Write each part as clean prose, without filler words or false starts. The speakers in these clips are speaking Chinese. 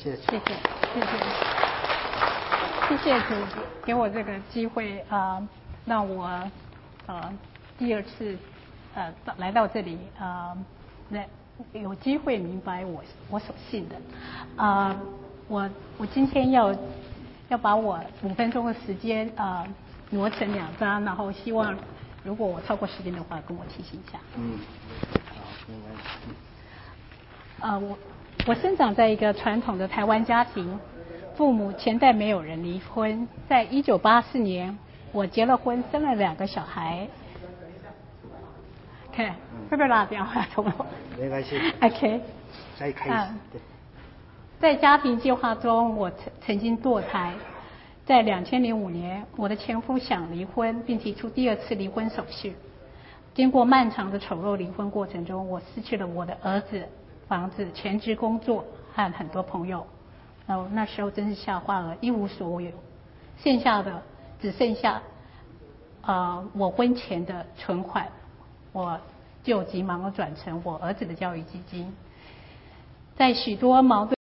谢谢谢谢谢主给我这个机会让我第二次来到这里有机会明白我所信的我今天要把我5分钟的时间挪成2章，然后希望如果我超过时间的话，跟我提醒一下。 好，没关系。 我生长在一个传统的台湾家庭，父母前代没有人离婚。在1984年，我结了婚，生了2个小孩。OK， 会不会拉电话通了？ 没关系。 OK， 再开始。 在家庭计划中，我曾经堕胎。在2005年，我的前夫想离婚，并提出第2次离婚手续。经过漫长的丑陋离婚过程中，我失去了我的儿子、房子、全职工作和很多朋友。那时候真是吓坏了，一无所有，剩下的只剩下我婚前的存款，我就急忙地转成我儿子的教育基金。在许多矛盾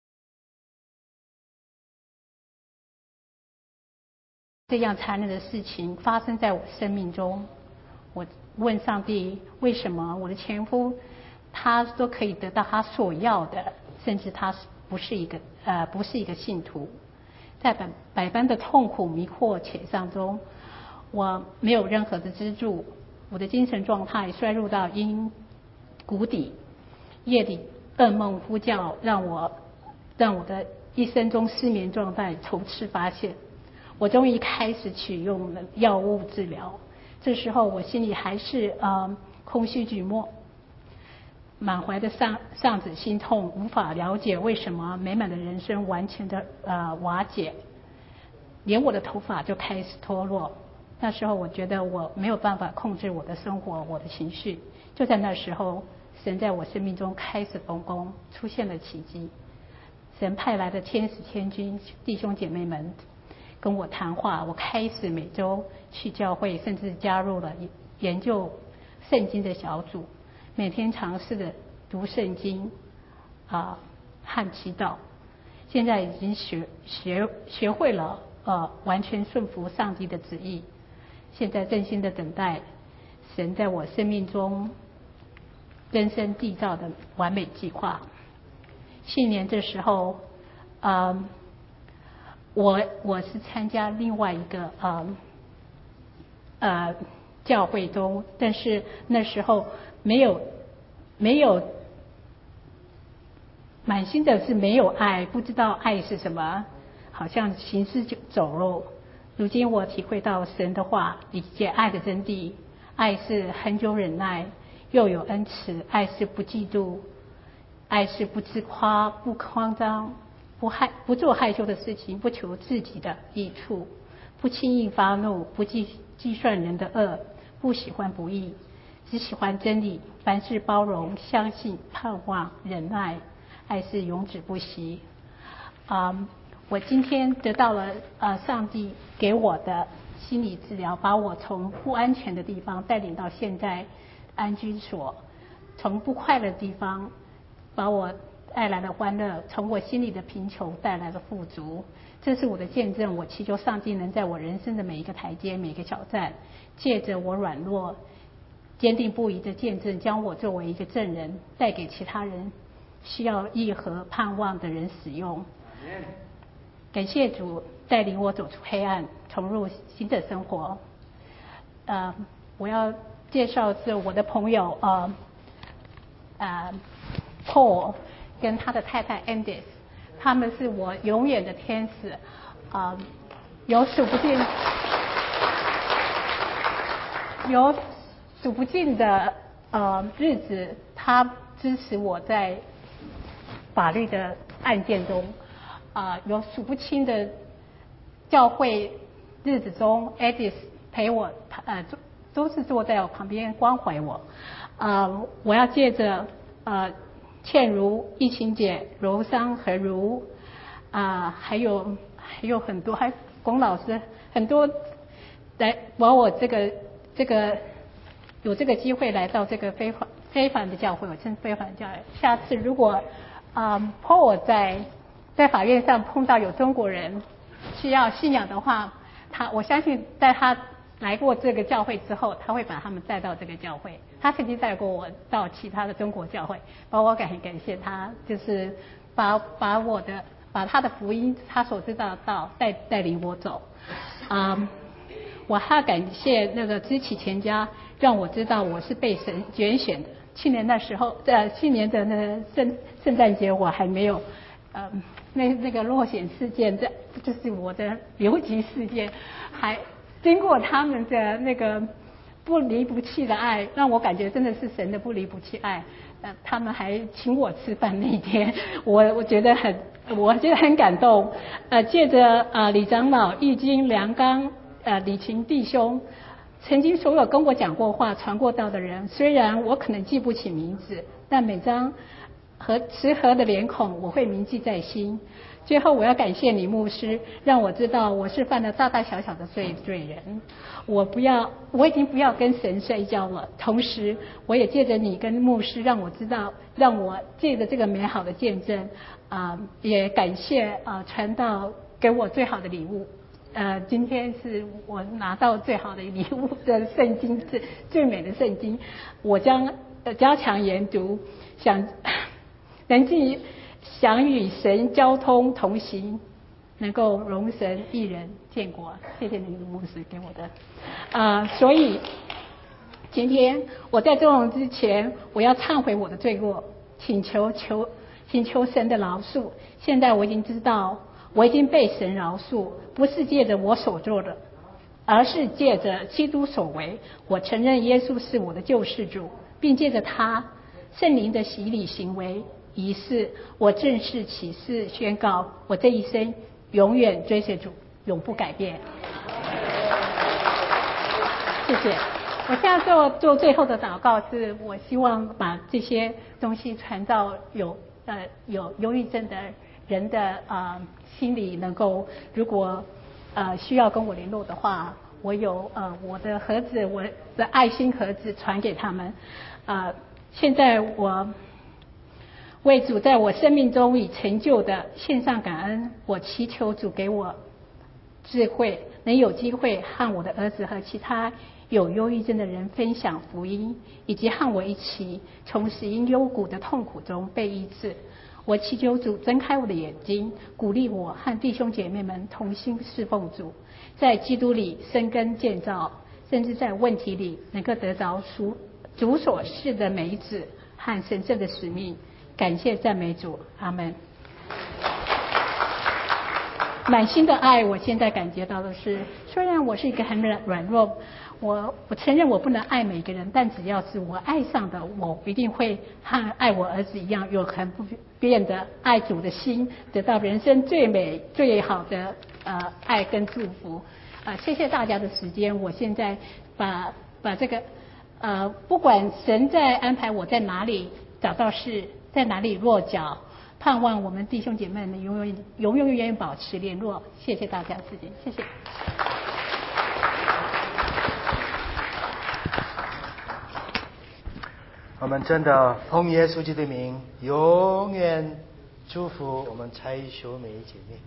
这样残忍的事情发生在我生命中，我问上帝，为什么我的前夫他都可以得到他所要的，甚至他不是一个信徒。在百般的痛苦、迷惑、沮丧中，我没有任何的支柱，我的精神状态衰入到谷底。夜里噩梦呼叫，让我的一生中失眠状态头次发现。我终于开始取用了药物治疗，这时候我心里还是空虚寂寞，满怀的丧子心痛，无法了解为什么美满的人生完全的瓦解，连我的头发就开始脱落。那时候我觉得我没有办法控制我的生活，我的情绪。就在那时候，神在我生命中开始动工，出现了奇迹。神派来的天使天军弟兄姐妹们跟我谈话，我开始每周去教会，甚至加入了研究圣经的小组，每天尝试的读圣经和祈祷。现在已经学会了完全顺服上帝的旨意，现在真心的等待神在我生命中根深蒂造的完美计划。去年这时候我是参加另外一个教会中，但是那时候没有满心的是没有爱，不知道爱是什么，好像行尸走肉。如今我体会到神的话，理解爱的真谛。爱是恒久忍耐，又有恩慈；爱是不嫉妒，爱是不自夸，不慌张，不做害羞的事情，不求自己的益处，不轻易发怒，不计算人的恶，不喜欢不义，只喜欢真理。凡事包容，相信，盼望，忍耐。爱是永止不息。我今天得到了上帝给我的心理治疗，把我从不安全的地方带领到现在安居所，从不快乐的地方把我带来了欢乐，从我心里的贫穷带来了富足。这是我的见证，我祈求上帝能在我人生的每一个台阶、每一个挑战，借着我软弱坚定不移的见证，将我作为一个证人，带给其他人需要义和盼望的人使用。感謝主帶領我走出黑暗，重入新的生活。我要介紹是我的朋友Paul 跟他的太太 Andy， 他們是我永遠的天使。有數不盡的日子，他支持我在法律的案件中。有数不清的教会日子中 ，Edith 陪我，都是坐在我旁边关怀我。我要借着倩如、易晴姐、柔商和如，还有很多，还龚老师很多来把我这个有这个机会来到这个非凡的教会，我称非凡教会。下次如果Paul 在在法院上碰到有中国人需要信仰的话，我相信在他来过这个教会之后，他会把他们带到这个教会。他曾经带过我到其他的中国教会，我很感谢他，就是把他的福音，他所知道的道带领我走。我还要感谢那个知其全家，让我知道我是被神拣选的。去年的那个圣诞节我还没有，那个落选事件，就是我的留级事件，还经过他们的那个不离不弃的爱，让我感觉真的是神的不离不弃爱。他们还请我吃饭那一天，我觉得很感动。借着李长老、义经、梁刚、李琴弟兄，曾经所有跟我讲过话、传过道的人，虽然我可能记不起名字，但每张慈和的脸孔我会铭记在心。最后我要感谢李牧师，让我知道我是犯了大大小小的罪人，我已经不要跟神摔跤了。同时我也借着你跟牧师，让我知道，让我借着这个美好的见证，也感谢传道给我最好的礼物。今天是我拿到最好的礼物的圣经，最美的圣经，我将加强研读，想与神交通同行，能够容神一人见国。谢谢你牧师给我的。所以今天我在这种之前，我要忏悔我的罪过，请求神的饶恕。现在我已经知道，我已经被神饶恕，不是借着我所做的，而是借着基督所为。我承认耶稣是我的救世主，并借着他圣灵的洗礼行为仪式，我正式起誓宣告，我这一生永远追随主，永不改变。谢谢。我现在做最后的祷告，是我希望把这些东西传到有忧郁症的人的心里，能够如果需要跟我联络的话，我有我的盒子，我的爱心盒子传给他们。现在我为主在我生命中已成就的献上感恩，我祈求主给我智慧，能有机会和我的儿子和其他有忧郁症的人分享福音，以及和我一起从死因幽谷的痛苦中被医治。我祈求主睁开我的眼睛，鼓励我和弟兄姐妹们同心侍奉主，在基督里生根建造，甚至在问题里能够得着主所赐的美旨和神圣的使命。感谢赞美主，阿们。满心的爱，我现在感觉到的是，虽然我是一个很软弱，我承认我不能爱每个人，但只要是我爱上的，我一定会和爱我儿子一样，有很不变的爱主的心，得到人生最美最好的爱跟祝福。谢谢大家的时间，我现在把这个不管神在安排我在哪里找到事，在哪里落脚，盼望我们弟兄姐妹们永远保持联络。谢谢大家的时间，谢谢。 我们真的奉耶稣基督的名，永远祝福我们蔡秀美姐妹。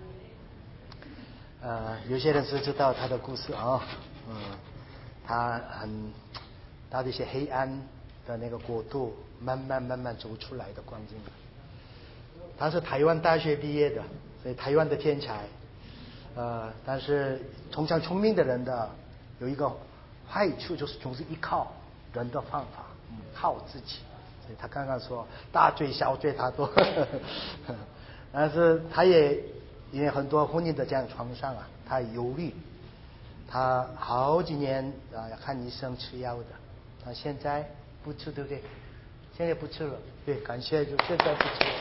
有些人是知道她的故事啊，她的一些黑暗的那个国度，慢慢走出来的光景。他是台湾大学毕业的，所以台湾的天才。但是通常聪明的人的有一个坏处，就是总是依靠人的方法，靠自己。所以他刚刚说大罪小罪他都但是他也因为很多婚姻的这样创伤啊，他忧虑，他好几年要看医生吃药的，他现在不吃，对不对？现在不吃了，对，感谢主，现在不吃了。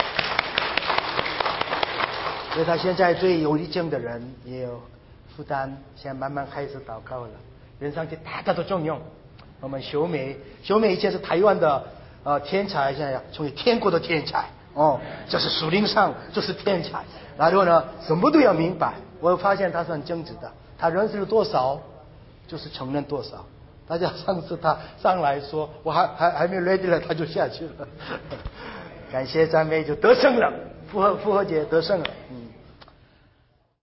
所以他现在对忧郁症的人也有负担，现在慢慢开始祷告了。人上去大家都重用我们秀美以前是台湾的天才，现在成为天国的天才哦，就是属灵上就是天才。然后呢，什么都要明白。我发现他是很正直的，他认识了多少就是承认多少。大家上次他上来说我还没 ready 了，他就下去了。感谢赞美就得胜了。 复活节得胜了，